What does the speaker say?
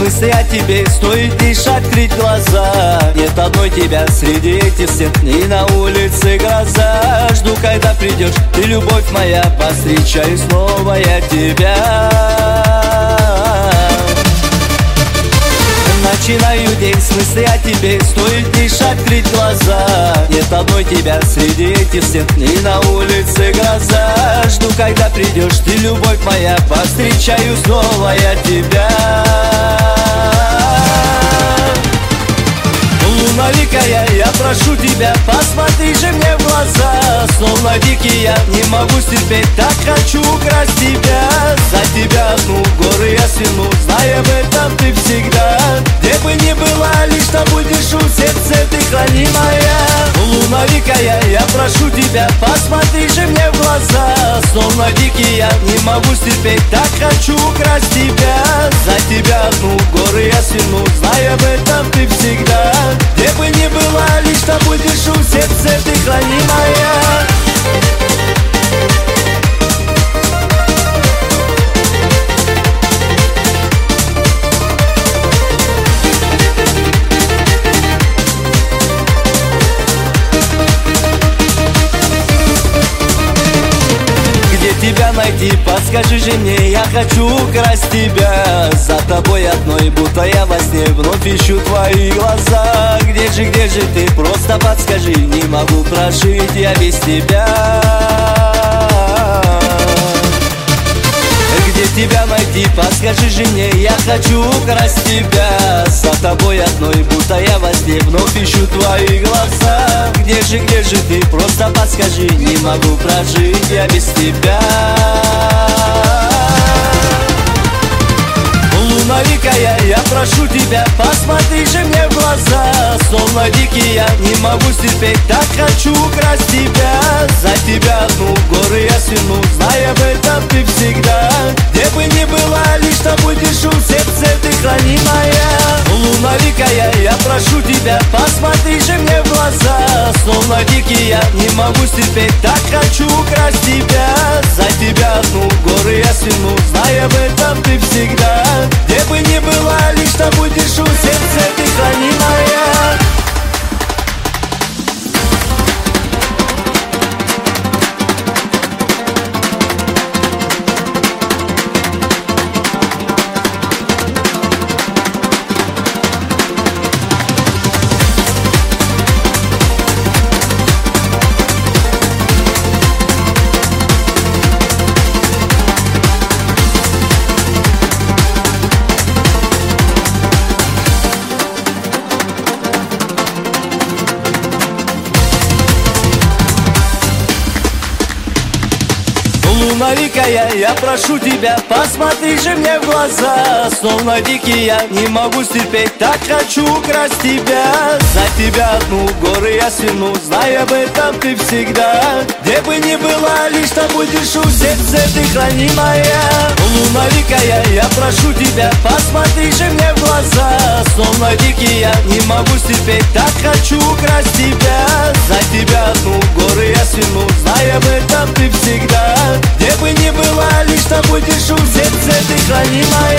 мысли о тебе, стоит лишь открыть глаза. Нет одной тебя среди этих стен, и на улице гроза. Жду, когда придешь, ты, любовь моя, повстречаю снова я тебя. Начинаю день с мысли о тебе, стоит лишь открыть глаза. Нет одной тебя среди этих стен, и на улице гроза. Жду, когда придешь, ты, любовь моя, повстречаю снова я тебя. Луналикая, я прошу тебя, посмотри же мне в глаза. Словно дикий я не могу стерпеть, так хочу украсть тебя. За тебя одну горы я сверну, зная об этом ты всегда. Где бы ни была, лишь тобой дышу, в сердце ты хранимая. Луналикая, я прошу тебя, посмотри же мне в глаза. Словно дикий я не могу стерпеть, так хочу украсть тебя. За тебя одну горы я сверну, зная об этом ты всегда. Где бы ни была, лишь тобой дышу, в сердце ты хранимая. Тебя найти, подскажи же мне, я хочу украсть тебя. За тобой одной, будто я во сне, вновь ищу твои глаза. Где же ты, просто подскажи, не могу прожить я без тебя. Где тебя найти, подскажи же мне, я хочу украсть тебя. За тобой одной, будто я во сне, вновь ищу твои глаза. Где же ты, просто подскажи, не могу прожить я без тебя. Луналикая, я прошу тебя, посмотри же мне в глаза. Словно дикий я не могу стерпеть, так хочу украсть тебя. За тебя одну горы я сверну, зная об этом ты всегда. Где бы ни была, лишь тобой дышу, в сердце ты хранимая. Луналикая, я прошу тебя, посмотри же мне в глаза. Словно дикий я не могу стерпеть, так хочу украсть тебя. За тебя одну горы я сверну, зная об этом ты всегда. Где бы ни была, лишь тобой дышу, в сердце ты хранимая. Луналикая, я прошу тебя, посмотри же мне в глаза. Словно дикий я не могу стерпеть, так хочу украсть тебя. За тебя одну горы я сверну, зная об этом ты всегда. Где бы ни была, лишь тобой дышу, в сердце ты хранимая. Луналикая, я прошу тебя, посмотри же мне в глаза. Словно дикий я не могу стерпеть, так хочу украсть тебя. За тебя одну горы я сверну, зная об этом ты всегда. Где бы ни была, лишь тобой дышу, в сердце ты хранимая.